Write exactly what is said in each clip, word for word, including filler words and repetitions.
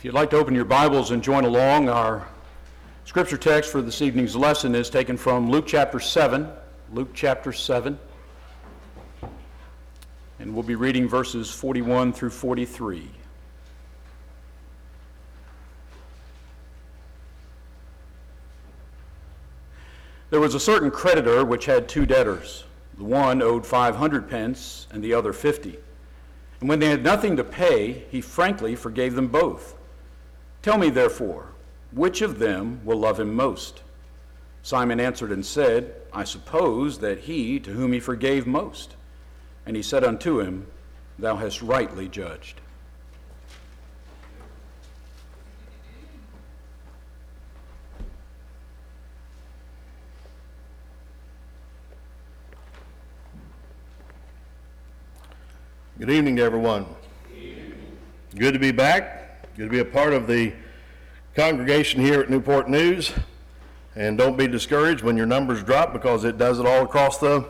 If you'd like to open your Bibles and join along, our scripture text for this evening's lesson is taken from Luke chapter seven. Luke chapter seven. And we'll be reading verses forty-one through forty-three. There was a certain creditor which had two debtors. The one owed five hundred pence, and the other fifty. And when they had nothing to pay, he frankly forgave them both. Tell me, therefore, which of them will love him most? Simon answered and said, I suppose that he to whom he forgave most. And he said unto him, Thou hast rightly judged. Good evening to everyone. Good evening. Good to be back. Good to be a part of the congregation here at Newport News. And don't be discouraged when your numbers drop, because it does it all across the...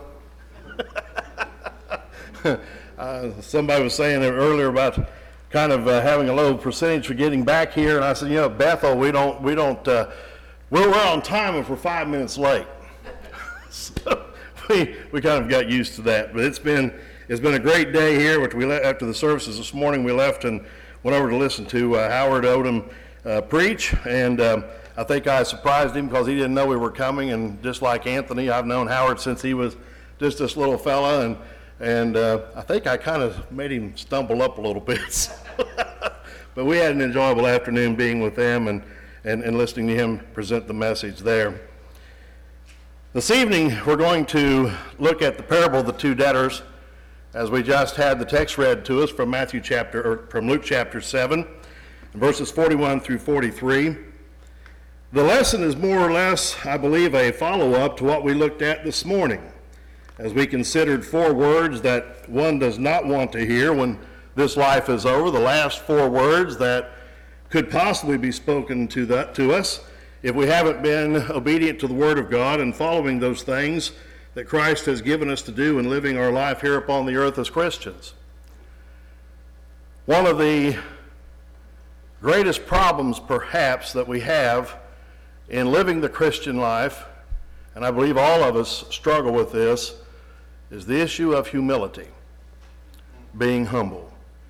uh, somebody was saying earlier about kind of uh, having a low percentage for getting back here, and I said, you know, Bethel, we don't, we don't, uh, we're, we're on time if we're five minutes late. So we, we kind of got used to that, but it's been, it's been a great day here. Which we le- after the services this morning, we left and went over to listen to uh, Howard Odom uh, preach, and um, I think I surprised him because he didn't know we were coming, and just like Anthony, I've known Howard since he was just this little fella, and and uh, I think I kind of made him stumble up a little bit. But we had an enjoyable afternoon being with them and, and, and listening to him present the message there. This evening, we're going to look at the parable of the two debtors, as we just had the text read to us from Matthew chapter, or from Luke chapter seven, verses forty-one through forty-three. The lesson is more or less, I believe, a follow-up to what we looked at this morning, as we considered four words that one does not want to hear when this life is over, the last four words that could possibly be spoken to, that, to us if we haven't been obedient to the Word of God and following those things that Christ has given us to do in living our life here upon the earth as Christians. One of the greatest problems, perhaps, that we have in living the Christian life, and I believe all of us struggle with this, is the issue of humility, being humble.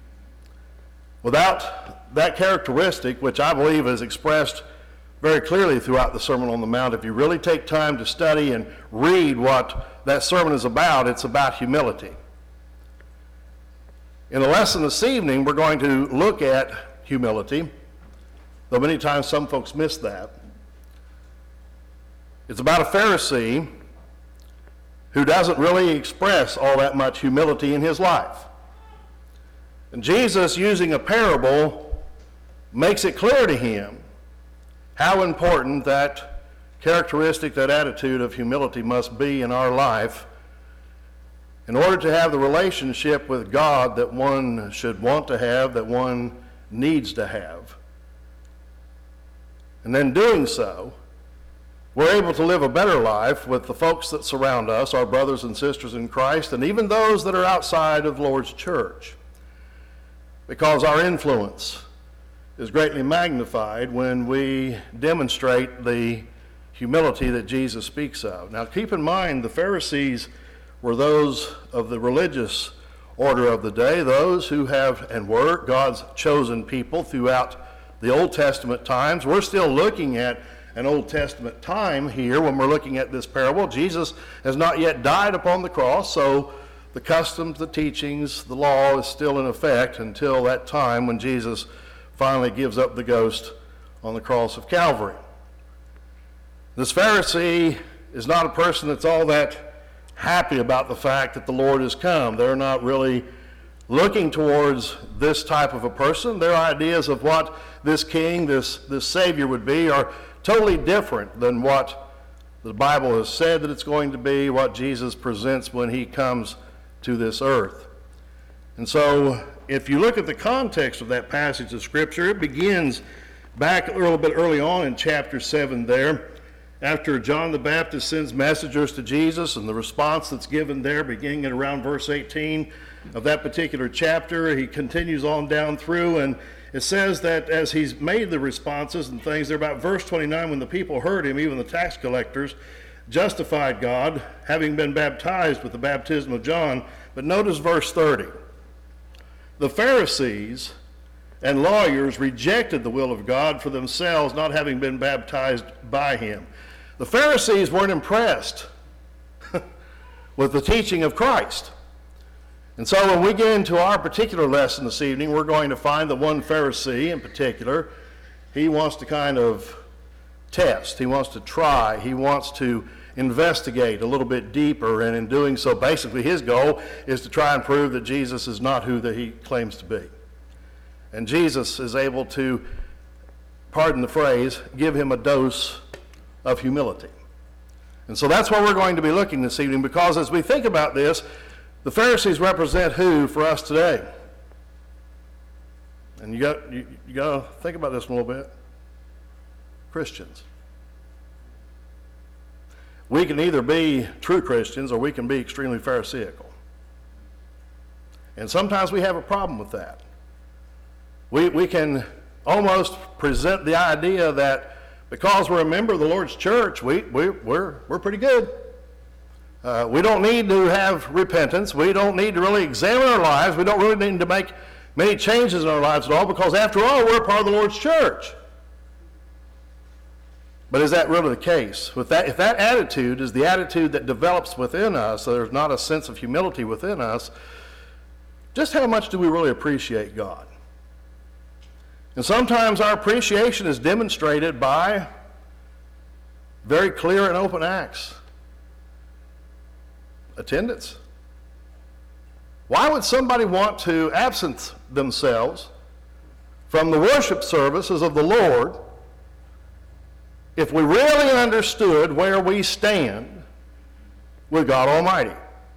Without that characteristic, which I believe is expressed very clearly throughout the Sermon on the Mount, if you really take time to study and read what that sermon is about, it's about humility. In the lesson this evening, we're going to look at humility, though many times some folks miss that. It's about a Pharisee who doesn't really express all that much humility in his life. And Jesus, using a parable, makes it clear to him how important that characteristic, that attitude of humility must be in our life in order to have the relationship with God that one should want to have, that one needs to have. And then doing so, we're able to live a better life with the folks that surround us, our brothers and sisters in Christ, and even those that are outside of the Lord's church, because our influence is greatly magnified when we demonstrate the humility that Jesus speaks of. Now keep in mind, the Pharisees were those of the religious order of the day, those who have and were God's chosen people throughout the Old Testament times. We're still looking at an Old Testament time here when we're looking at this parable. Jesus has not yet died upon the cross, so the customs, the teachings, the law is still in effect until that time when Jesus finally gives up the ghost on the cross of Calvary. This Pharisee is not a person that's all that happy about the fact that the Lord has come. They're not really looking towards this type of a person. Their ideas of what this king, this, this Savior would be are totally different than what the Bible has said that it's going to be, what Jesus presents when he comes to this earth. And so if you look at the context of that passage of Scripture, it begins back a little bit early on in chapter seven there, after John the Baptist sends messengers to Jesus, and the response that's given there, beginning at around verse eighteen of that particular chapter, he continues on down through, and it says that as he's made the responses and things, they're about verse twenty-nine, when the people heard him, even the tax collectors, justified God, having been baptized with the baptism of John. But notice verse thirty. The Pharisees and lawyers rejected the will of God for themselves, not having been baptized by him. The Pharisees weren't impressed with the teaching of Christ. And so when we get into our particular lesson this evening, we're going to find that one Pharisee in particular, he wants to kind of test, he wants to try, he wants to investigate a little bit deeper, and in doing so, basically his goal is to try and prove that Jesus is not who that he claims to be. And Jesus is able to, pardon the phrase, give him a dose of humility. And so that's what we're going to be looking this evening, because as we think about this, the Pharisees represent who for us today? And you got you, you got to think about this a little bit. Christians. We can either be true Christians or we can be extremely Pharisaical. And sometimes we have a problem with that. We, we can almost present the idea that because we're a member of the Lord's church, we, we, we're, we're pretty good. Uh, we don't need to have repentance. We don't need to really examine our lives. We don't really need to make many changes in our lives at all, because after all, we're a part of the Lord's church. But is that really the case? With that, if that attitude is the attitude that develops within us, so there's not a sense of humility within us, just how much do we really appreciate God? And sometimes our appreciation is demonstrated by very clear and open acts. Attendance. Why would somebody want to absent themselves from the worship services of the Lord if we really understood where we stand with God Almighty?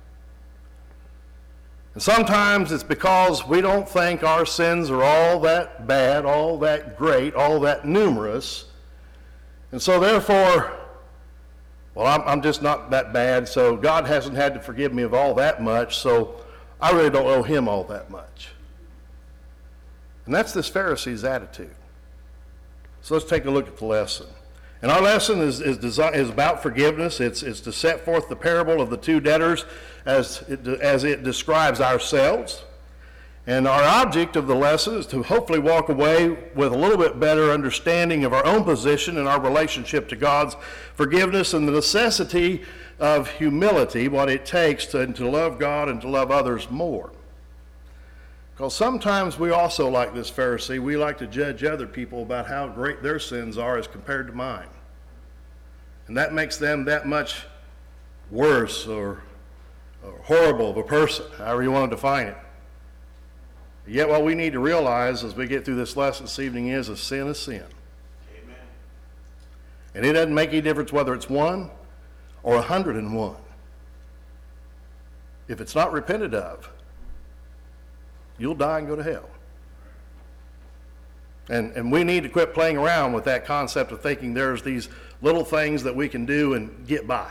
And sometimes it's because we don't think our sins are all that bad, all that great, all that numerous. And so therefore, well, I'm, I'm just not that bad, so God hasn't had to forgive me of all that much, so I really don't owe him all that much. And that's this Pharisee's attitude. So let's take a look at the lesson. And our lesson is, is, design, is about forgiveness. It's, it's to set forth the parable of the two debtors as it, as it describes ourselves. And our object of the lesson is to hopefully walk away with a little bit better understanding of our own position and our relationship to God's forgiveness and the necessity of humility, what it takes to, to love God and to love others more. Because sometimes we also, like this Pharisee, we like to judge other people about how great their sins are as compared to mine. And that makes them that much worse or, or horrible of a person, however you want to define it. Yet what we need to realize as we get through this lesson this evening is a sin is sin. Amen. And it doesn't make any difference whether it's one or a hundred and one. If it's not repented of, you'll die and go to hell. And, and we need to quit playing around with that concept of thinking there's these little things that we can do and get by.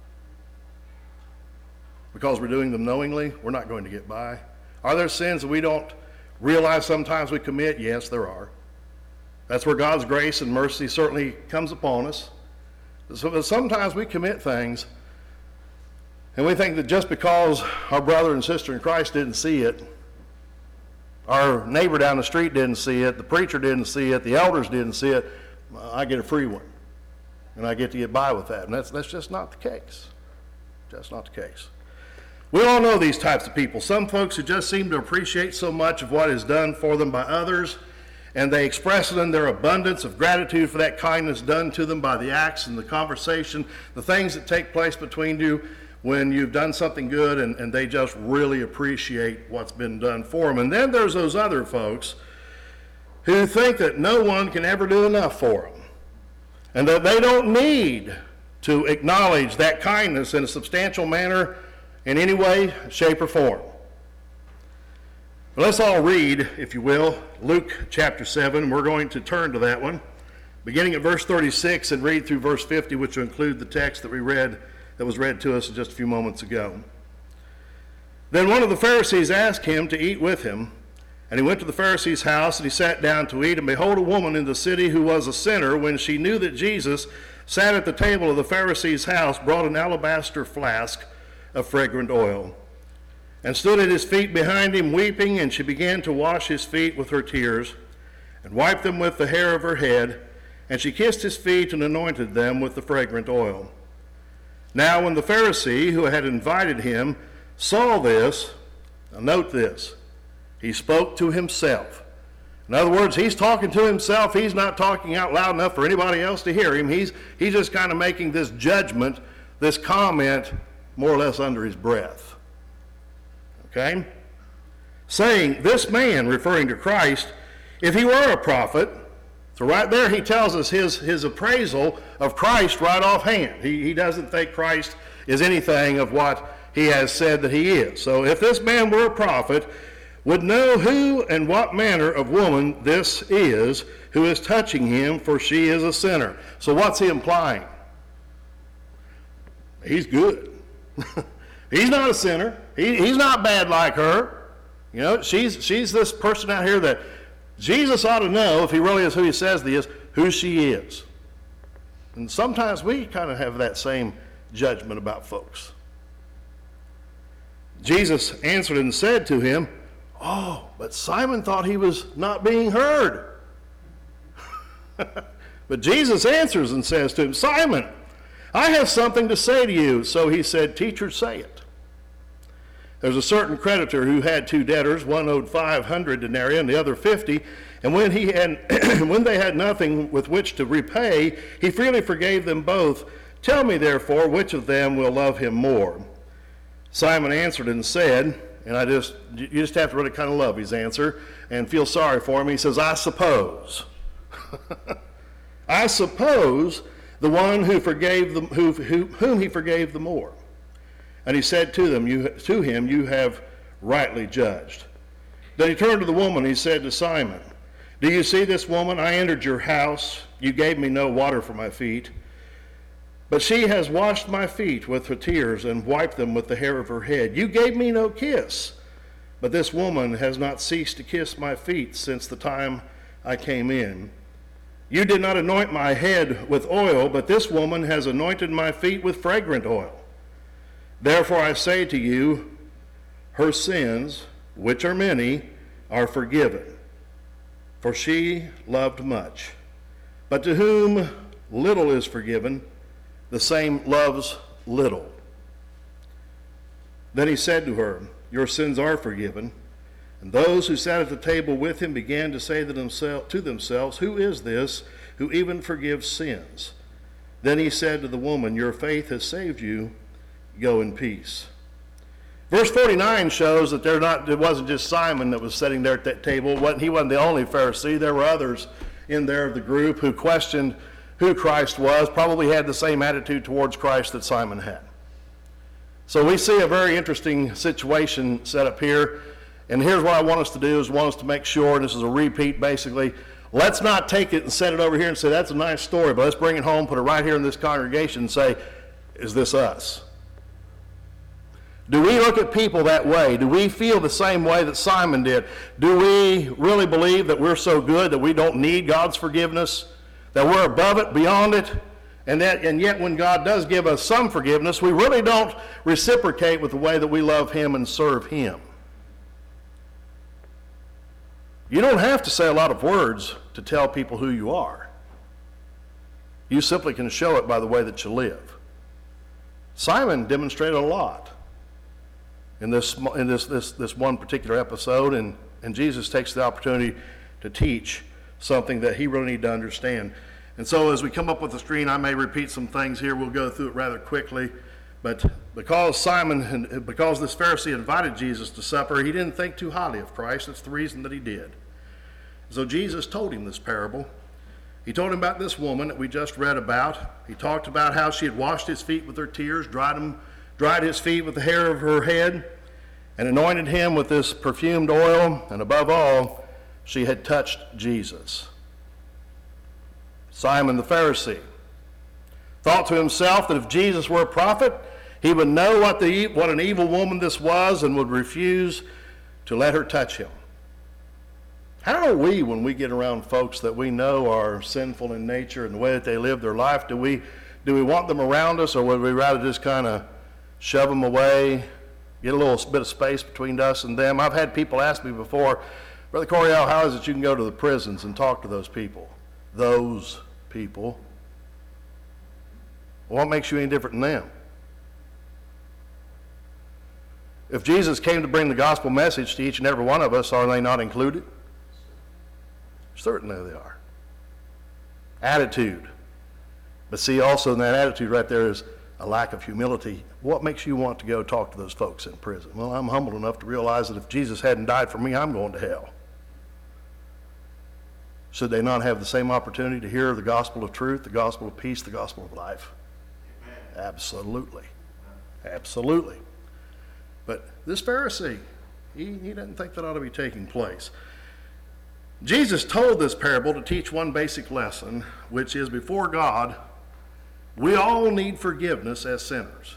Because we're doing them knowingly, we're not going to get by. Are there sins that we don't realize sometimes we commit? Yes, there are. That's where God's grace and mercy certainly comes upon us. So sometimes we commit things and we think that just because our brother and sister in Christ didn't see it, our neighbor down the street didn't see it, the preacher didn't see it, the elders didn't see it, I get a free one. And I get to get by with that. And that's, that's just not the case. Just not the case. We all know these types of people. Some folks who just seem to appreciate so much of what is done for them by others, and they express it in their abundance of gratitude for that kindness done to them by the acts and the conversation, the things that take place between you when you've done something good, and, and they just really appreciate what's been done for them. And then there's those other folks who think that no one can ever do enough for them, and that they don't need to acknowledge that kindness in a substantial manner in any way, shape, or form. But let's all read, if you will, Luke chapter seven. We're going to turn to that one beginning at verse thirty-six and read through verse fifty, which will include the text that we read, that was read to us just a few moments ago. Then one of the Pharisees asked him to eat with him, and he went to the Pharisee's house, and he sat down to eat. And behold, a woman in the city who was a sinner, when she knew that Jesus sat at the table of the Pharisee's house, brought an alabaster flask of fragrant oil, and stood at his feet behind him, weeping. And she began to wash his feet with her tears, and wiped them with the hair of her head. And she kissed his feet and anointed them with the fragrant oil. Now when the Pharisee who had invited him saw this, now note this, he spoke to himself. In other words, he's talking to himself. He's not talking out loud enough for anybody else to hear him. He's, he's just kind of making this judgment, this comment, more or less under his breath. Okay? Saying, this man, referring to Christ, if he were a prophet, so right there he tells us his, his appraisal of Christ right offhand. He, he doesn't think Christ is anything of what he has said that he is. So if this man were a prophet, would know who and what manner of woman this is who is touching him, for she is a sinner. So what's he implying? He's good. He's not a sinner. He, he's not bad like her. You know, she's, she's this person out here that Jesus ought to know, if he really is who he says he is, who she is. And sometimes we kind of have that same judgment about folks. Jesus answered and said to him, oh, but Simon thought he was not being heard. But Jesus answers and says to him, Simon, I have something to say to you. So he said, Teacher, say it. There's a certain creditor who had two debtors. One owed five hundred denarii and the other fifty. And when he had, when they had nothing with which to repay, he freely forgave them both. Tell me, therefore, which of them will love him more? Simon answered and said, and I just, you just have to really kind of love his answer and feel sorry for him. He says, I suppose. I suppose the one who forgave them, who, who, whom he forgave the more. And he said to them, you, to him, you have rightly judged. Then he turned to the woman, and he said to Simon, do you see this woman? I entered your house. You gave me no water for my feet, but she has washed my feet with her tears and wiped them with the hair of her head. You gave me no kiss, but this woman has not ceased to kiss my feet since the time I came in. You did not anoint my head with oil, but this woman has anointed my feet with fragrant oil. Therefore I say to you, her sins, which are many, are forgiven, for she loved much. But to whom little is forgiven, the same loves little. Then he said to her, your sins are forgiven. And those who sat at the table with him began to say to themselves, who is this who even forgives sins? Then he said to the woman, your faith has saved you. Go in peace. Verse forty-nine shows that they're not, it wasn't just Simon that was sitting there at that table. He wasn't the only Pharisee. There were others in there of the group who questioned who Christ was, probably had the same attitude towards Christ that Simon had. So we see a very interesting situation set up here. And here's what I want us to do, is want us to make sure, and this is a repeat basically, let's not take it and set it over here and say, that's a nice story, but let's bring it home, put it right here in this congregation and say, is this us? Do we look at people that way? Do we feel the same way that Simon did? Do we really believe that we're so good that we don't need God's forgiveness, that we're above it, beyond it, and that, and yet when God does give us some forgiveness, we really don't reciprocate with the way that we love him and serve him? You don't have to say a lot of words to tell people who you are. You simply can show it by the way that you live. Simon demonstrated a lot in this in this this, this one particular episode, and, and Jesus takes the opportunity to teach something that he really needs to understand. And so as we come up with the screen, I may repeat some things here. We'll go through it rather quickly. But because Simon, because this Pharisee invited Jesus to supper, he didn't think too highly of Christ. That's the reason that he did. So Jesus told him this parable. He told him about this woman that we just read about. He talked about how she had washed his feet with her tears, dried him, dried his feet with the hair of her head, and anointed him with this perfumed oil. And above all, she had touched Jesus. Simon the Pharisee thought to himself that if Jesus were a prophet, he would know what, the, what an evil woman this was and would refuse to let her touch him. How are we when we get around folks that we know are sinful in nature and the way that they live their life? Do we, do we want them around us, or would we rather just kind of shove them away, get a little bit of space between us and them? I've had people ask me before, Brother Coriel, how is it you can go to the prisons and talk to those people? Those people. What makes you any different than them? If Jesus came to bring the gospel message to each and every one of us, are they not included? Certainly they are. Attitude. But see, also in that attitude right there is a lack of humility. What makes you want to go talk to those folks in prison? Well, I'm humble enough to realize that if Jesus hadn't died for me, I'm going to hell. Should they not have the same opportunity to hear the gospel of truth, the gospel of peace, the gospel of life? Amen. Absolutely. Absolutely. But this Pharisee, he, he doesn't think that ought to be taking place. Jesus told this parable to teach one basic lesson, which is before God, we all need forgiveness as sinners.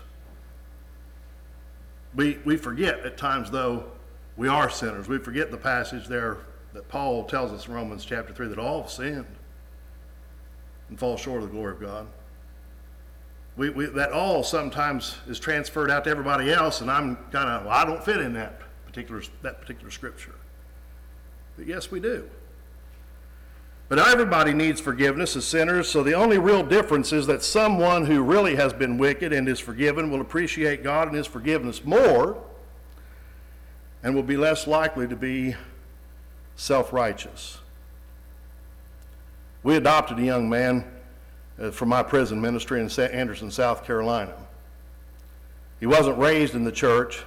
We, we forget at times, though, we are sinners. We forget the passage there that Paul tells us in Romans chapter three that all have sinned and fall short of the glory of God. We, we, that all sometimes is transferred out to everybody else, and I'm kind of, well, I don't fit in that particular, that particular scripture. But yes, we do. But everybody needs forgiveness as sinners, so the only real difference is that someone who really has been wicked and is forgiven will appreciate God and his forgiveness more and will be less likely to be self-righteous. We adopted a young man uh, from my prison ministry in Anderson, South Carolina. He wasn't raised in the church,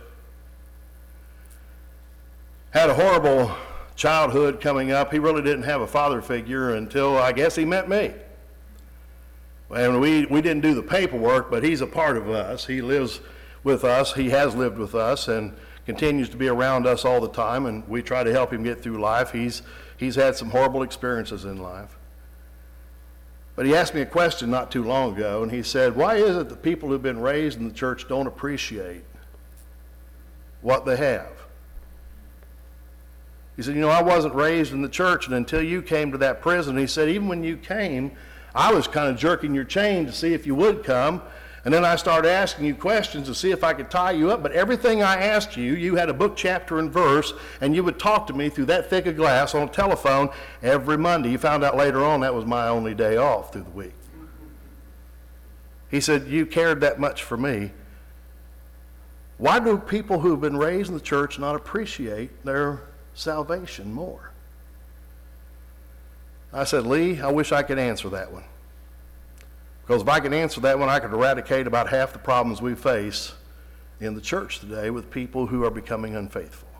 had a horrible childhood coming up. He really didn't have a father figure until, I guess, he met me. And we, we didn't do the paperwork, but he's a part of us. He lives with us. He has lived with us and continues to be around us all the time, and we try to help him get through life. He's, he's had some horrible experiences in life. But he asked me a question not too long ago, and he said, why is it that people who've been raised in the church don't appreciate what they have? He said, you know, I wasn't raised in the church, and until you came to that prison, he said, even when you came, I was kind of jerking your chain to see if you would come, and then I started asking you questions to see if I could tie you up, but everything I asked you, you had a book, chapter, and verse, and you would talk to me through that thick of glass on a telephone every Monday. You found out later on that was my only day off through the week. He said, you cared that much for me. Why do people who have been raised in the church not appreciate their salvation more? I said, Lee, I wish I could answer that one. Because if I could answer that one, I could eradicate about half the problems we face in the church today with people who are becoming unfaithful.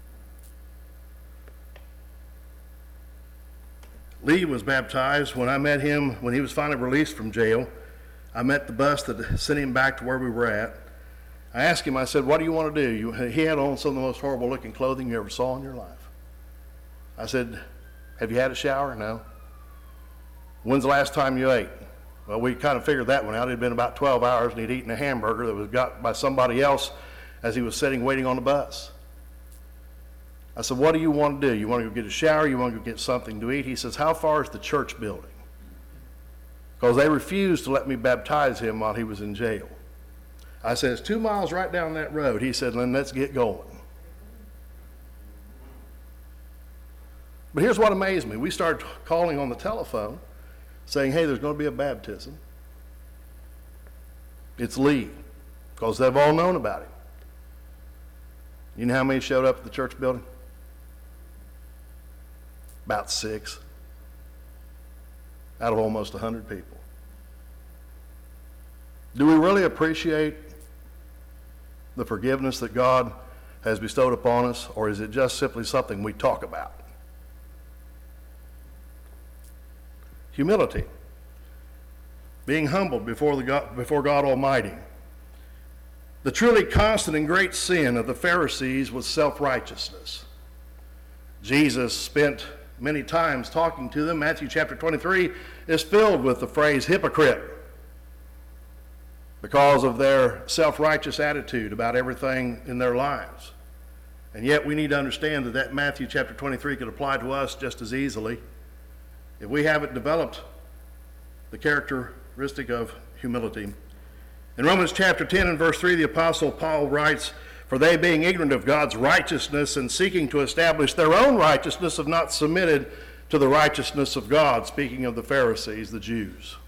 Lee was baptized. When I met him, when he was finally released from jail, I met the bus that sent him back to where we were at. I asked him, I said, what do you want to do? You, he had on some of the most horrible looking clothing you ever saw in your life. I said, have you had a shower? No. When's the last time you ate? Well, we kind of figured that one out. It had been about twelve hours, and he'd eaten a hamburger that was got by somebody else as he was sitting waiting on the bus. I said, what do you want to do? You want to go get a shower? You want to go get something to eat? He says, how far is the church building? Because they refused to let me baptize him while he was in jail. I said, it's two miles right down that road. He said, then let's get going. But here's what amazed me. We started calling on the telephone saying, hey, there's going to be a baptism. It's Lee, because they've all known about him. You know how many showed up at the church building? About six out of almost one hundred people. Do we really appreciate the forgiveness that God has bestowed upon us, or is it just simply something we talk about? Humility. Being humbled before, the God, before God Almighty. The truly constant and great sin of the Pharisees was self-righteousness. Jesus spent many times talking to them. Matthew chapter twenty-three is filled with the phrase hypocrite because of their self-righteous attitude about everything in their lives. And yet we need to understand that that Matthew chapter twenty-three could apply to us just as easily if we haven't developed the characteristic of humility. In Romans chapter ten and verse three, the Apostle Paul writes, "For they, being ignorant of God's righteousness and seeking to establish their own righteousness, have not submitted to the righteousness of God," speaking of the Pharisees, the Jews.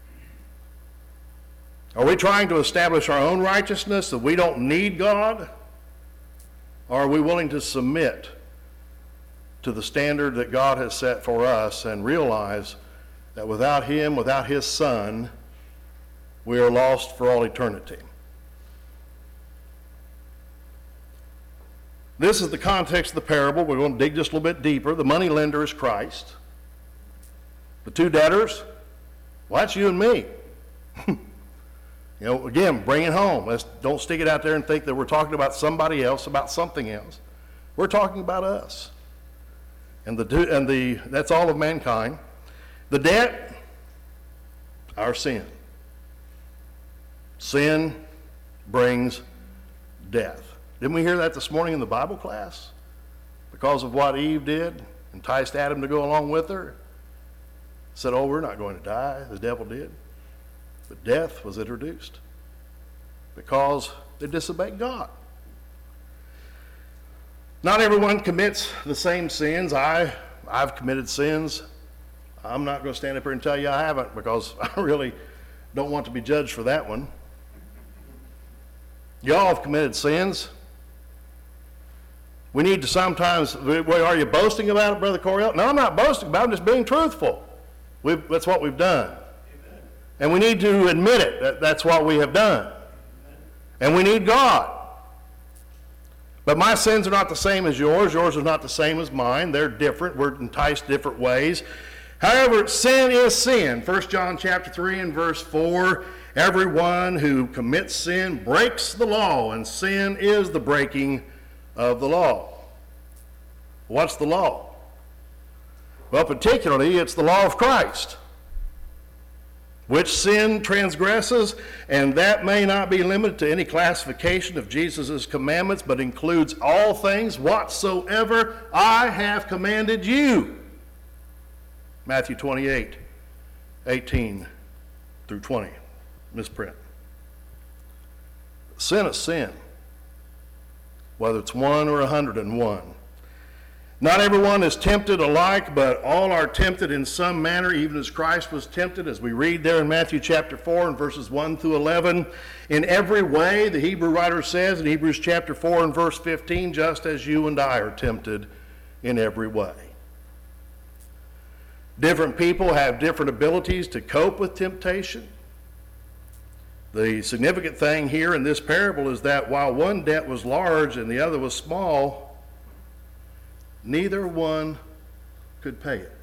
Are we trying to establish our own righteousness, that we don't need God? Or are we willing to submit to the standard that God has set for us and realize that without Him, without His Son, we are lost for all eternity? This is the context of the parable. We're going to dig just a little bit deeper. The money lender is Christ. The two debtors, well, that's you and me. You know, again, bring it home. Let's don't stick it out there and think that we're talking about somebody else, about something else. We're talking about us. And the and the that's all of mankind. The debt, our sin. Sin brings death. Didn't we hear that this morning in the Bible class? Because of what Eve did, enticed Adam to go along with her. Said, oh, we're not going to die. The devil did. But death was introduced because they disobeyed God. Not everyone commits the same sins. I, I've committed sins. I'm not going to stand up here and tell you I haven't, because I really don't want to be judged for that one. Y'all have committed sins. We need to sometimes, are you boasting about it, Brother Coriel? No, I'm not boasting about it. I'm just being truthful. We've, that's what we've done. Amen. And we need to admit it. That, that's what we have done. Amen. And we need God. But my sins are not the same as yours. Yours are not the same as mine. They're different. We're enticed different ways. However, sin is sin. First John chapter three and verse four, everyone who commits sin breaks the law, and sin is the breaking of the law. What's the law? Well, particularly, it's the law of Christ, which sin transgresses, and that may not be limited to any classification of Jesus' commandments, but includes all things whatsoever I have commanded you. Matthew twenty-eight, eighteen through twenty, misprint. Sin is sin, whether it's one or a hundred and one. Not everyone is tempted alike, but all are tempted in some manner, even as Christ was tempted, as we read there in Matthew chapter four and verses one through eleven. In every way, the Hebrew writer says in Hebrews chapter four and verse fifteen, just as you and I are tempted in every way. Different people have different abilities to cope with temptation. The significant thing here in this parable is that while one debt was large and the other was small, neither one could pay it.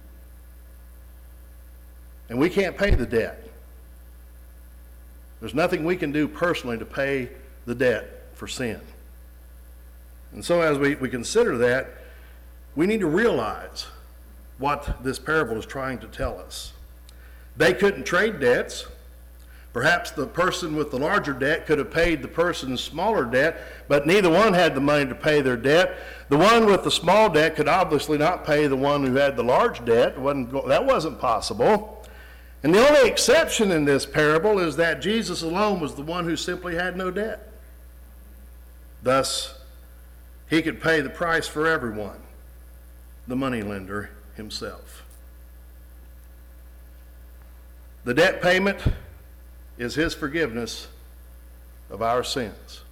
And we can't pay the debt. There's nothing we can do personally to pay the debt for sin. And so as we, we consider that, we need to realize what this parable is trying to tell us. They couldn't trade debts. Perhaps the person with the larger debt could have paid the person's smaller debt, but neither one had the money to pay their debt. The one with the small debt could obviously not pay the one who had the large debt. It wasn't, that wasn't possible. And the only exception in this parable is that Jesus alone was the one who simply had no debt. Thus, he could pay the price for everyone, the moneylender himself. The debt payment is his forgiveness of our sins.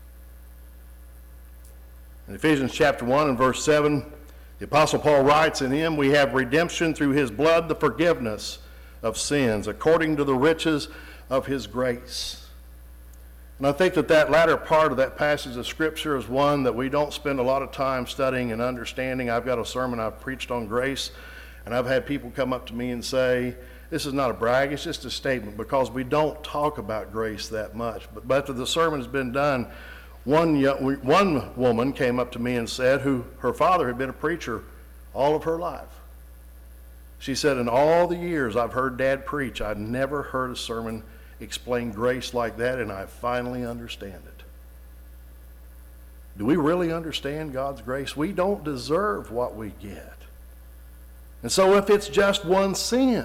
In Ephesians chapter one and verse seven, the Apostle Paul writes, in him we have redemption through his blood, the forgiveness of sins, according to the riches of his grace. And I think that that latter part of that passage of Scripture is one that we don't spend a lot of time studying and understanding. I've got a sermon I've preached on grace, and I've had people come up to me and say, this is not a brag, it's just a statement, because we don't talk about grace that much. But after the sermon has been done, one, one woman came up to me and said, who her father had been a preacher all of her life. She said, in all the years I've heard Dad preach, I've never heard a sermon explain grace like that, and I finally understand it. Do we really understand God's grace? We don't deserve what we get. And so if it's just one sin,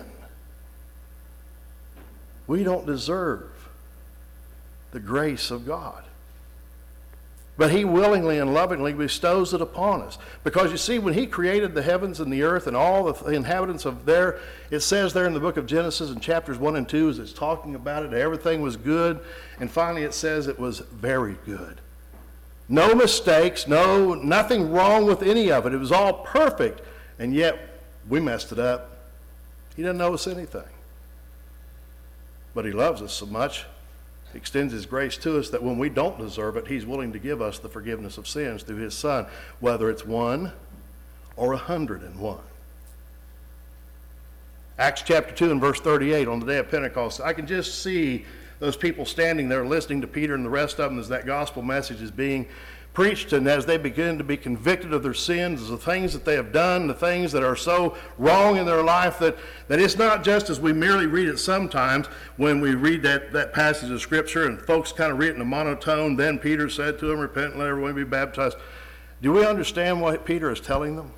we don't deserve the grace of God. But he willingly and lovingly bestows it upon us. Because you see, when he created the heavens and the earth and all the inhabitants of there, it says there in the book of Genesis in chapters one and two, as it's talking about it, everything was good. And finally it says it was very good. No mistakes, no, nothing wrong with any of it. It was all perfect. And yet we messed it up. He doesn't owe us anything. But he loves us so much, he extends his grace to us that when we don't deserve it, he's willing to give us the forgiveness of sins through his Son, whether it's one or a hundred and one. Acts chapter two and verse thirty-eight, on the day of Pentecost, I can just see those people standing there listening to Peter and the rest of them as that gospel message is being preached, and as they begin to be convicted of their sins, the things that they have done, the things that are so wrong in their life, that, that it's not just as we merely read it sometimes when we read that, that passage of Scripture and folks kind of read it in a monotone. Then Peter said to them, repent and let everyone be baptized. Do we understand what Peter is telling them?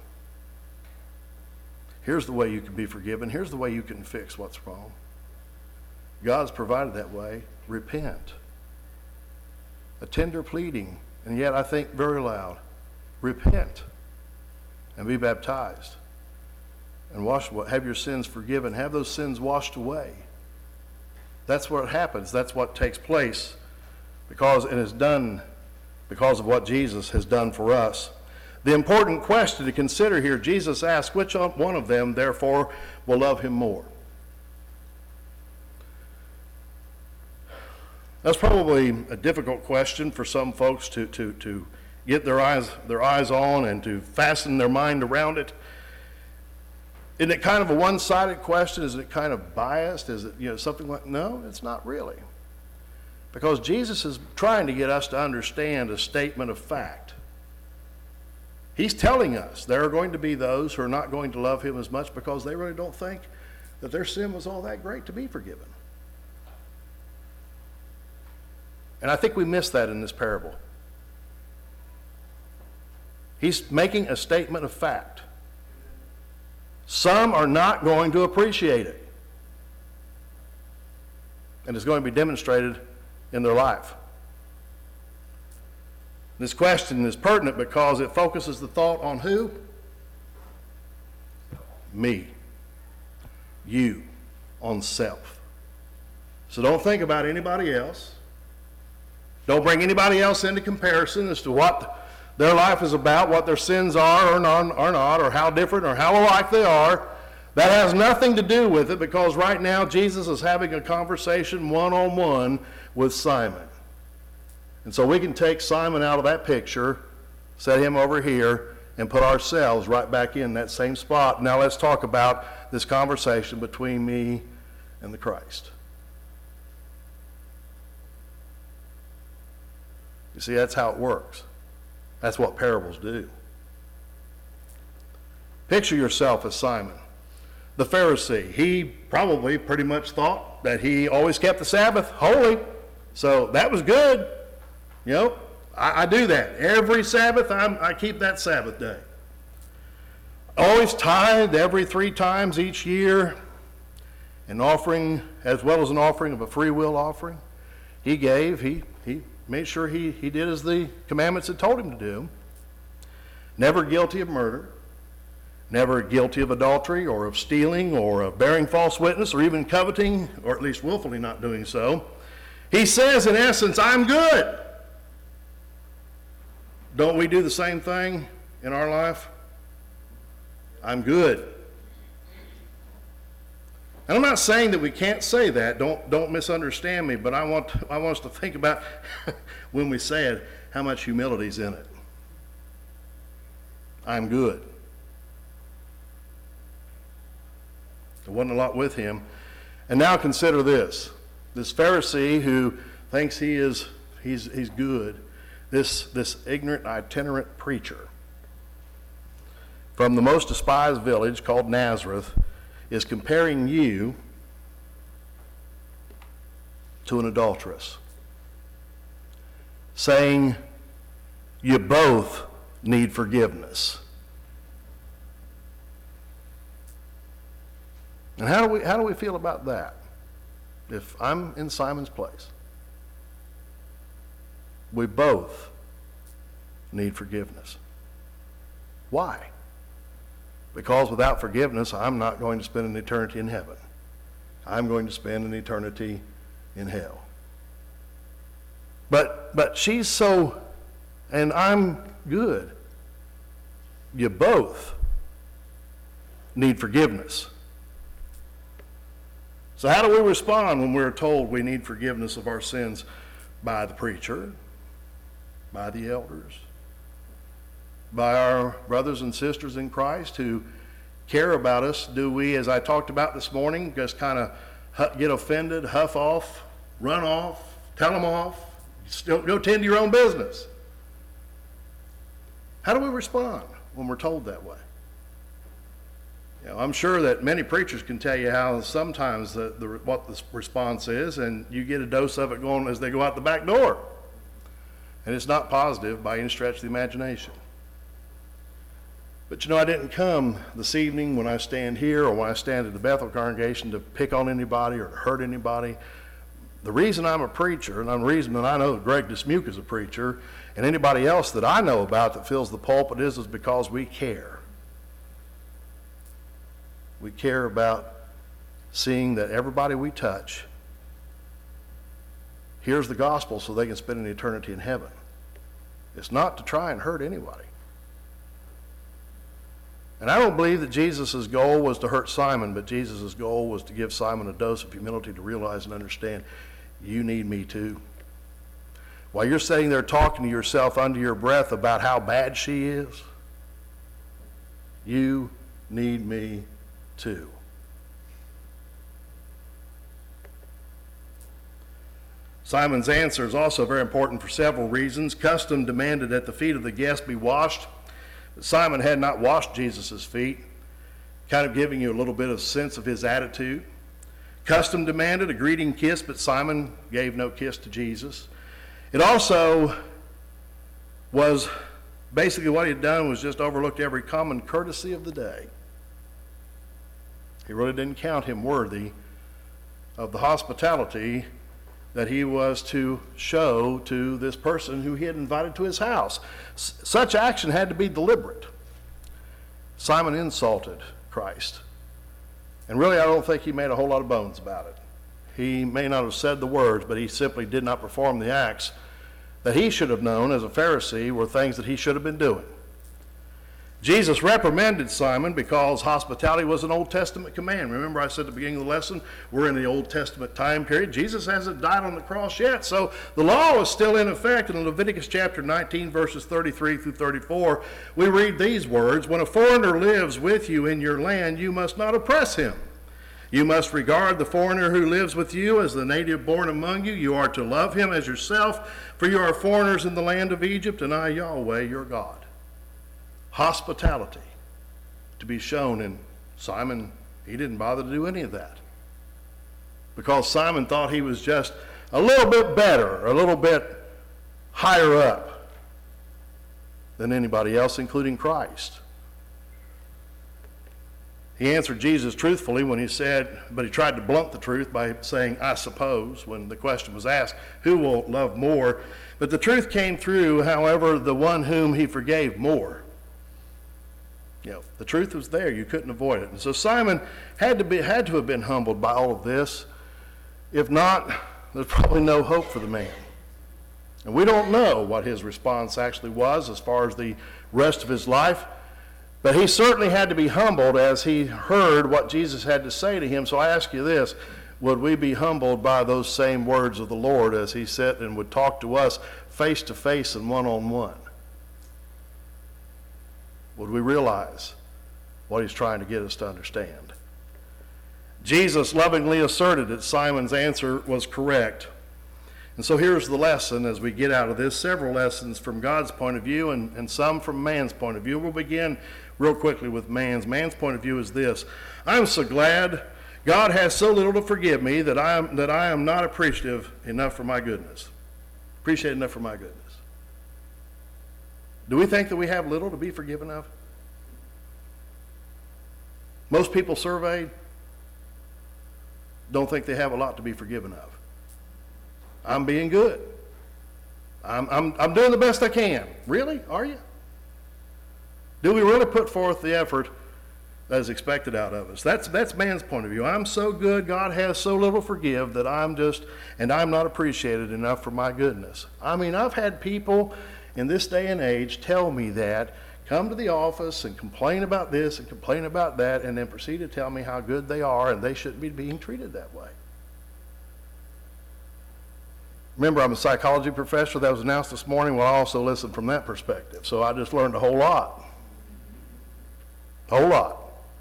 Here's the way you can be forgiven. Here's the way you can fix what's wrong. God's provided that way. Repent. A tender pleading, and yet I think very loud. Repent and be baptized and wash, have your sins forgiven. Have those sins washed away. That's what happens. That's what takes place because it is done because of what Jesus has done for us. The important question to consider here, Jesus asked, which one of them, therefore, will love him more? That's probably a difficult question for some folks to, to, to get their eyes, their eyes on and to fasten their mind around it. Isn't it kind of a one-sided question? Is it kind of biased? Is it, you know, something like, no, it's not really. Because Jesus is trying to get us to understand a statement of fact. He's telling us there are going to be those who are not going to love him as much because they really don't think that their sin was all that great to be forgiven. And I think we miss that in this parable. He's making a statement of fact. Some are not going to appreciate it. And it's going to be demonstrated in their life. This question is pertinent because it focuses the thought on who? Me. You. On self. So don't think about anybody else. Don't bring anybody else into comparison as to what their life is about, what their sins are or not, or not, or how different or how alike they are. That has nothing to do with it because right now Jesus is having a conversation one-on-one with Simon. And so we can take Simon out of that picture, set him over here, and put ourselves right back in that same spot. Now let's talk about this conversation between me and the Christ. You see, that's how it works. That's what parables do. Picture yourself as Simon, the Pharisee. He probably pretty much thought that he always kept the Sabbath holy. So that was good. You know, I, I do that. Every Sabbath, I'm, I keep that Sabbath day. Always tithed every three times each year. An offering, as well as an offering of a free will offering. He gave, he, he made sure he, he did as the commandments had told him to do. Never guilty of murder. Never guilty of adultery or of stealing or of bearing false witness or even coveting, or at least willfully not doing so. He says, in essence, I'm good. Don't we do the same thing in our life? I'm good. And I'm not saying that we can't say that. Don't, don't misunderstand me, but I want, I want us to think about when we say it, how much humility's in it. I'm good. There wasn't a lot with him. And now consider this. This Pharisee who thinks he is he's, he's good, this, this ignorant, itinerant preacher. from the most despised village called Nazareth is comparing you to an adulteress, saying you both need forgiveness. And how do we how do we feel about that? If I'm in Simon's place, we both need forgiveness. Why? Because without forgiveness, I'm not going to spend an eternity in heaven. I'm going to spend an eternity in hell. But but she's so, and I'm good. You both need forgiveness. So how do we respond when we're told we need forgiveness of our sins by the preacher, by the elders, by our brothers and sisters in Christ who care about us? Do we, as I talked about this morning, just kind of get offended, huff off, run off, tell them off, still go tend to your own business? How do we respond when we're told that way? You know, I'm sure that many preachers can tell you how sometimes the, the, what the response is, and you get a dose of it going as they go out the back door. And it's not positive by any stretch of the imagination. But you know, I didn't come this evening when I stand here or when I stand at the Bethel congregation to pick on anybody or to hurt anybody. The reason I'm a preacher, and the reason that I know that Greg Dismuke is a preacher, and anybody else that I know about that fills the pulpit is, is because we care. We care about seeing that everybody we touch hears the gospel so they can spend an eternity in heaven. It's not to try and hurt anybody. And I don't believe that Jesus' goal was to hurt Simon, but Jesus' goal was to give Simon a dose of humility to realize and understand, you need me too. While you're sitting there talking to yourself under your breath about how bad she is, you need me too. Simon's answer is also very important for several reasons. Custom demanded that the feet of the guests be washed. But Simon had not washed Jesus' feet, kind of giving you a little bit of sense of his attitude. Custom demanded a greeting kiss, but Simon gave no kiss to Jesus. It also was basically what he had done was just overlooked every common courtesy of the day. He really didn't count him worthy of the hospitality that he was to show to this person who he had invited to his house. S- such action had to be deliberate. Simon insulted Christ. And really, I don't think he made a whole lot of bones about it. He may not have said the words, but he simply did not perform the acts that he should have known as a Pharisee were things that he should have been doing. Jesus reprimanded Simon because hospitality was an Old Testament command. Remember I said at the beginning of the lesson, we're in the Old Testament time period. Jesus hasn't died on the cross yet, so the law is still in effect. In Leviticus chapter nineteen, verses thirty-three through thirty-four, we read these words, when a foreigner lives with you in your land, you must not oppress him. You must regard the foreigner who lives with you as the native born among you. You are to love him as yourself, for you are foreigners in the land of Egypt, and I, Yahweh, your God. Hospitality to be shown, and Simon, he didn't bother to do any of that because Simon thought he was just a little bit better, a little bit higher up than anybody else, including Christ. He answered Jesus truthfully when he said, but he tried to blunt the truth by saying, I suppose, when the question was asked, who will love more? But the truth came through, however, the one whom he forgave more. You know, the truth was there. You couldn't avoid it. And so Simon had to be had to have been humbled by all of this. If not, there's probably no hope for the man. And we don't know what his response actually was as far as the rest of his life. But he certainly had to be humbled as he heard what Jesus had to say to him. So I ask you this, would we be humbled by those same words of the Lord as he sat and would talk to us face to face and one-on-one? Would we realize what he's trying to get us to understand? Jesus lovingly asserted that Simon's answer was correct. And so here's the lesson as we get out of this, several lessons from God's point of view and, and some from man's point of view. We'll begin real quickly with man's. Man's point of view is this: I'm so glad God has so little to forgive me that I am, that I am not appreciative enough for my goodness. Appreciate enough for my goodness. Do we think that we have little to be forgiven of? Most people surveyed don't think they have a lot to be forgiven of. I'm being good. I'm, I'm, I'm doing the best I can. Really? Are you? Do we really put forth the effort that is expected out of us? That's, that's man's point of view. I'm so good, God has so little to forgive that I'm just, and I'm not appreciated enough for my goodness. I mean, I've had people in this day and age tell me that, come to the office and complain about this and complain about that, and then proceed to tell me how good they are and they shouldn't be being treated that way. Remember, I'm a psychology professor. That was announced this morning. Well, I also listened from that perspective. So I just learned a whole lot. A whole lot.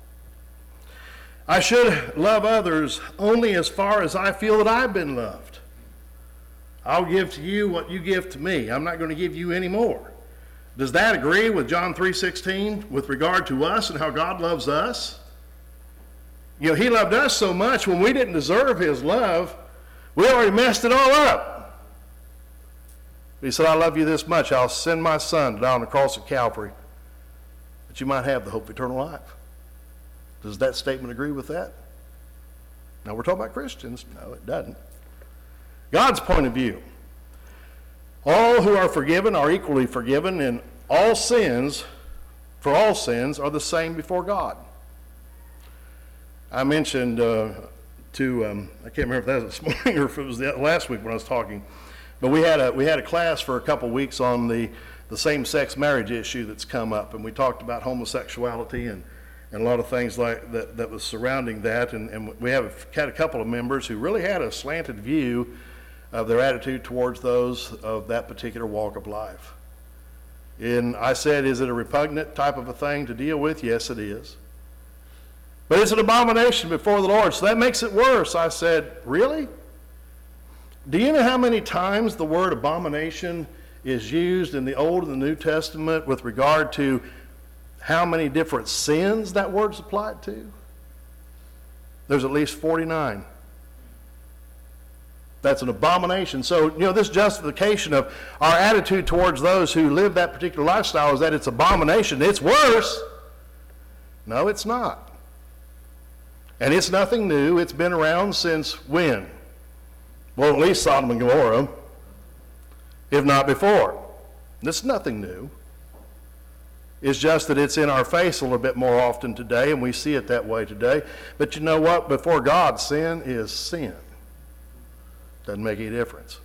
I should love others only as far as I feel that I've been loved. I'll give to you what you give to me. I'm not going to give you any more. Does that agree with John three sixteen with regard to us and how God loves us? You know, he loved us so much when we didn't deserve his love, we already messed it all up. He said, I love you this much, I'll send my son to die on the cross of Calvary that you might have the hope of eternal life. Does that statement agree with that? Now we're talking about Christians. No, it doesn't. God's point of view. All who are forgiven are equally forgiven, and all sins, for all sins, are the same before God. I mentioned uh, to, um, I can't remember if that was this morning or if it was the, last week when I was talking, but we had a we had a class for a couple weeks on the, the same-sex marriage issue that's come up, and we talked about homosexuality and, and a lot of things like that that was surrounding that, and, and we have had a couple of members who really had a slanted view of their attitude towards those of that particular walk of life. And I said, is it a repugnant type of a thing to deal with? Yes, it is. But it's an abomination before the Lord, so that makes it worse. I said, really? Do you know how many times the word abomination is used in the Old and the New Testament with regard to how many different sins that word's applied to? There's at least forty-nine. That's an abomination. So, you know, this justification of our attitude towards those who live that particular lifestyle is that it's abomination. It's worse. No, it's not. And it's nothing new. It's been around since when? Well, at least Sodom and Gomorrah, if not before. It's nothing new. It's just that it's in our face a little bit more often today, and we see it that way today. But you know what? Before God, sin is sin. Doesn't make any difference.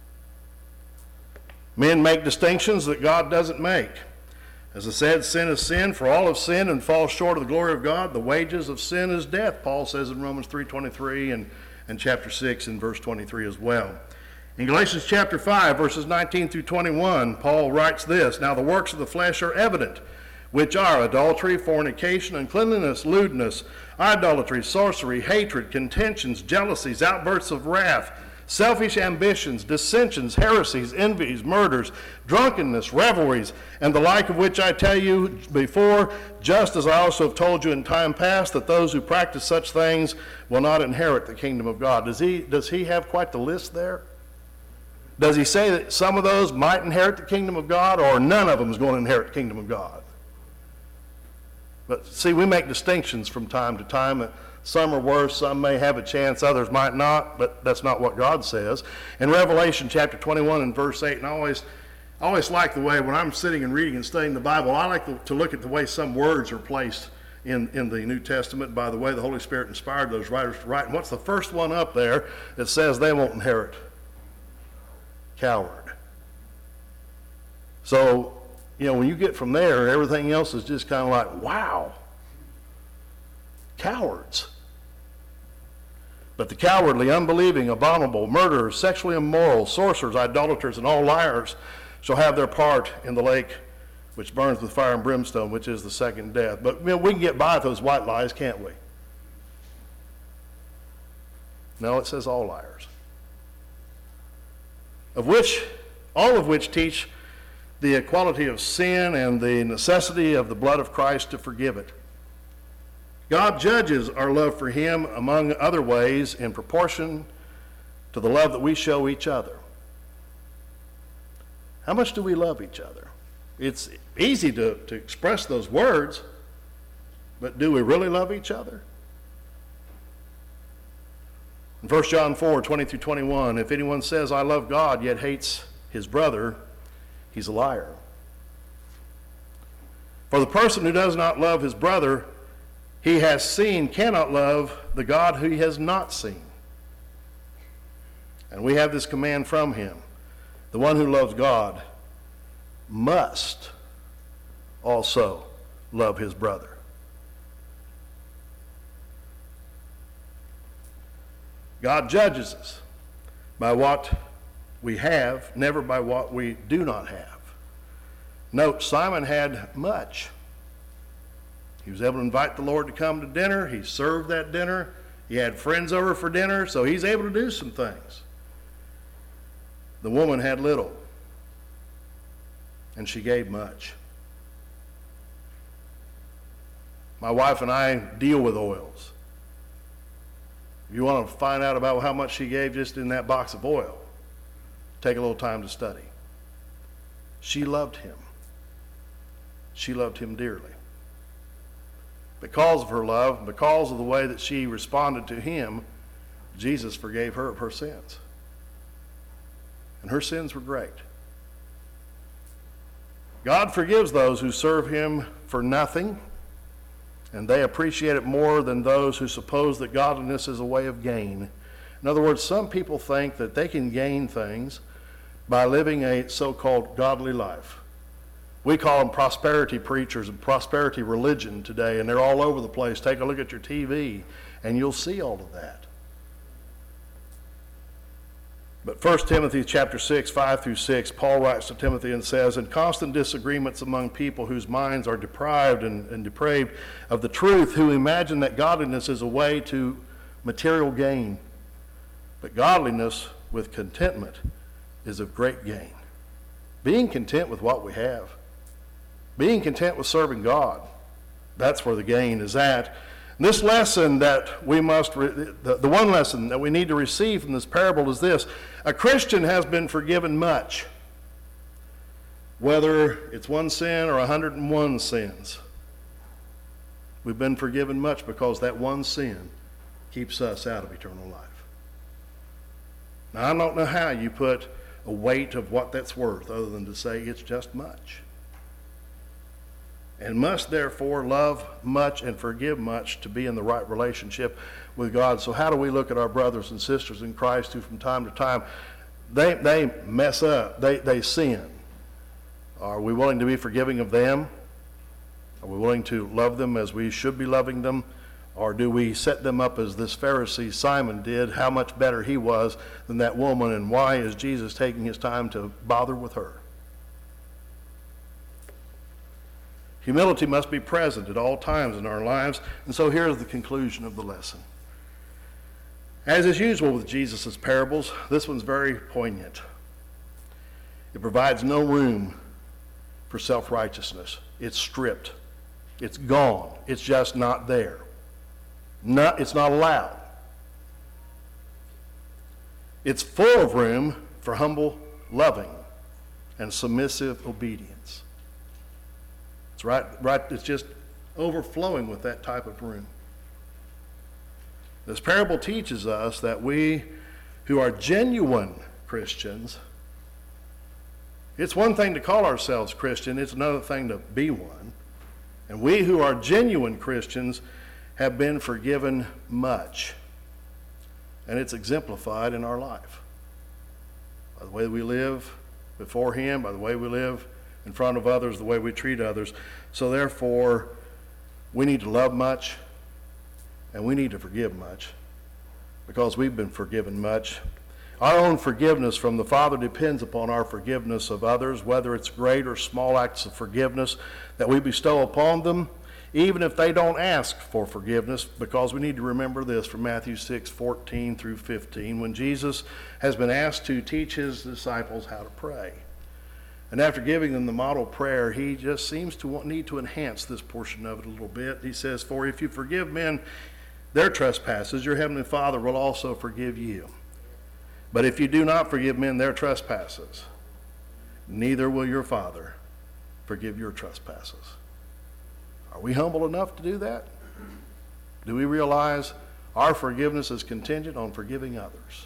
Men make distinctions that God doesn't make. As I said, sin is sin, for all have sinned and fall short of the glory of God. The wages of sin is death, Paul says in Romans three twenty-three and, and chapter six and verse twenty-three as well. In Galatians chapter five, verses nineteen through twenty-one, Paul writes this, Now the works of the flesh are evident, which are adultery, fornication, uncleanness, lewdness, idolatry, sorcery, hatred, contentions, jealousies, outbursts of wrath, selfish ambitions, dissensions, heresies, envies, murders, drunkenness, revelries, and the like, of which I tell you before, just as I also have told you in time past, that those who practice such things will not inherit the kingdom of God. Does he, does he have quite the list there? Does he say that some of those might inherit the kingdom of God, or none of them is going to inherit the kingdom of God? But see, we make distinctions from time to time. Some are worse, some may have a chance, others might not, but that's not what God says. In Revelation chapter twenty-one and verse eight, and I always, I always like the way, when I'm sitting and reading and studying the Bible, I like to, to look at the way some words are placed in, in the New Testament by the way the Holy Spirit inspired those writers to write. And what's the first one up there that says they won't inherit? Coward. So, you know, when you get from there, everything else is just kind of like, wow, cowards. But the cowardly, unbelieving, abominable, murderers, sexually immoral, sorcerers, idolaters, and all liars shall have their part in the lake which burns with fire and brimstone, which is the second death. But you know, we can get by with those white lies, can't we? No, it says all liars. of which, all of which teach the equality of sin and the necessity of the blood of Christ to forgive it. God judges our love for him, among other ways, in proportion to the love that we show each other. How much do we love each other? It's easy to, to express those words, but do we really love each other? In First John four, twenty through twenty-one, if anyone says, I love God, yet hates his brother, he's a liar. For the person who does not love his brother he has seen cannot love the God who he has not seen. And we have this command from him. The one who loves God must also love his brother. God judges us by what we have, never by what we do not have. Note, Simon had much. He was able to invite the Lord to come to dinner. He served that dinner. He had friends over for dinner, so he's able to do some things. The woman had little, and she gave much. My wife and I deal with oils. If you want to find out about how much she gave just in that box of oil, take a little time to study. She loved him. She loved him dearly. Because of her love, because of the way that she responded to him, Jesus forgave her of her sins. And her sins were great. God forgives those who serve him for nothing, and they appreciate it more than those who suppose that godliness is a way of gain. In other words, some people think that they can gain things by living a so-called godly life. We call them prosperity preachers and prosperity religion today, and they're all over the place. Take a look at your T V, and you'll see all of that. But First Timothy chapter six, five through six, Paul writes to Timothy and says, in constant disagreements among people whose minds are deprived and, and depraved of the truth, who imagine that godliness is a way to material gain. But godliness with contentment is of great gain. Being content with what we have. Being content with serving God. That's where the gain is at. And this lesson that we must, re- the, the one lesson that we need to receive from this parable is this. A Christian has been forgiven much, whether it's one sin or one hundred and one sins. We've been forgiven much because that one sin keeps us out of eternal life. Now, I don't know how you put a weight of what that's worth other than to say it's just much. And must therefore love much and forgive much to be in the right relationship with God. So how do we look at our brothers and sisters in Christ who from time to time, they, they mess up, they, they sin? Are we willing to be forgiving of them? Are we willing to love them as we should be loving them? Or do we set them up as this Pharisee Simon did, how much better he was than that woman, and why is Jesus taking his time to bother with her? Humility must be present at all times in our lives, and so here's the conclusion of the lesson. As is usual with Jesus' parables, this one's very poignant. It provides no room for self-righteousness. It's stripped. It's gone. It's just not there. Not, it's not allowed. It's full of room for humble, loving, and submissive obedience. It's right, right, it's just overflowing with that type of room. This parable teaches us that we who are genuine Christians, it's one thing to call ourselves Christian, it's another thing to be one. And we who are genuine Christians have been forgiven much. And it's exemplified in our life. By the way we live before him, by the way we live in front of others, the way we treat others. So therefore, we need to love much, and we need to forgive much, because we've been forgiven much. Our own forgiveness from the Father depends upon our forgiveness of others, whether it's great or small acts of forgiveness that we bestow upon them. even if they don't ask for forgiveness, because we need to remember this from Matthew six, fourteen through fifteen, when Jesus has been asked to teach his disciples how to pray. And after giving them the model prayer, he just seems to want, need to enhance this portion of it a little bit. He says, "For if you forgive men their trespasses, your heavenly Father will also forgive you. But if you do not forgive men their trespasses, neither will your Father forgive your trespasses." Are we humble enough to do that? Do we realize our forgiveness is contingent on forgiving others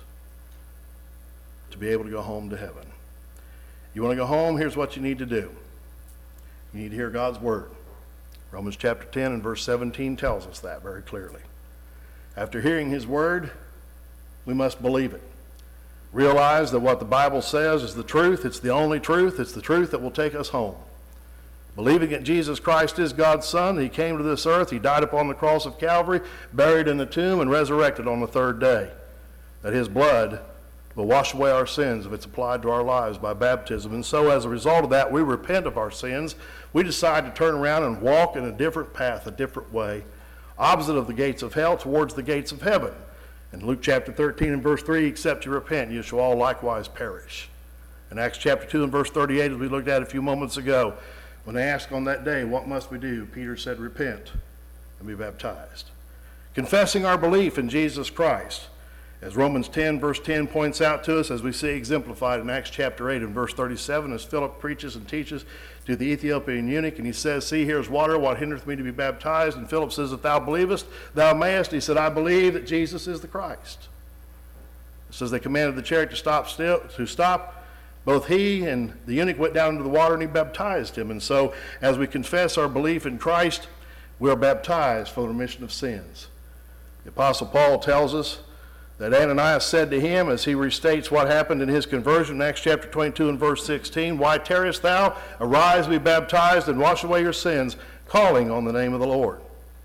to be able to go home to heaven? You want to go home? Here's what you need to do. You need to hear God's word. Romans chapter ten and verse seventeen tells us that very clearly. After hearing his word, we must believe it. Realize that what the Bible says is the truth. It's the only truth. It's the truth that will take us home. Believing that Jesus Christ is God's Son, he came to this earth, he died upon the cross of Calvary, buried in the tomb, and resurrected on the third day. That his blood will wash away our sins if it's applied to our lives by baptism. And so as a result of that, we repent of our sins. We decide to turn around and walk in a different path, a different way, opposite of the gates of hell towards the gates of heaven. In Luke chapter thirteen and verse three, except you repent, you shall all likewise perish. In Acts chapter two and verse thirty-eight, as we looked at a few moments ago, when they asked on that day, what must we do? Peter said, repent and be baptized. Confessing our belief in Jesus Christ, as Romans ten verse ten points out to us, as we see exemplified in Acts chapter eight and verse thirty-seven, as Philip preaches and teaches to the Ethiopian eunuch, and he says, see, here's water, what hindereth me to be baptized? And Philip says, if thou believest, thou mayest. He said, I believe that Jesus is the Christ. It says they commanded the chariot to stop still, to stop. Both he and the eunuch went down into the water, and he baptized him. And so, as we confess our belief in Christ, we are baptized for the remission of sins. The Apostle Paul tells us that Ananias said to him, as he restates what happened in his conversion in Acts chapter twenty-two and verse sixteen, why tarriest thou? Arise, be baptized, and wash away your sins, calling on the name of the Lord.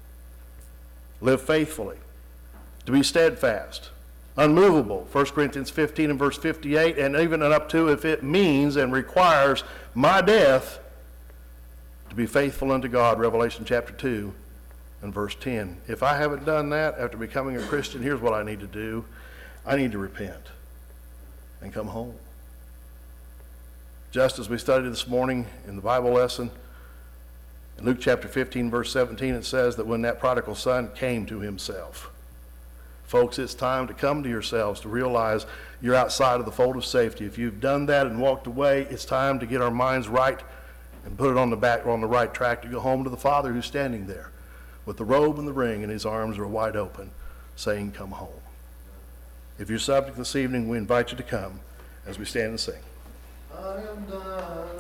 Live faithfully, to be steadfast, unmovable, First Corinthians fifteen and verse fifty-eight, and even up to if it means and requires my death, to be faithful unto God, Revelation chapter two and verse ten. If I haven't done that after becoming a Christian, here's what I need to do. I need to repent and come home. Just as we studied this morning in the Bible lesson, in Luke chapter fifteen, verse seventeen, it says that when that prodigal son came to himself. Folks, it's time to come to yourselves, to realize you're outside of the fold of safety. If you've done that and walked away, it's time to get our minds right and put it on the back, on the right track to go home to the Father who's standing there with the robe and the ring, and his arms are wide open, saying, come home. If you're subject this evening, we invite you to come as we stand and sing. I am thine.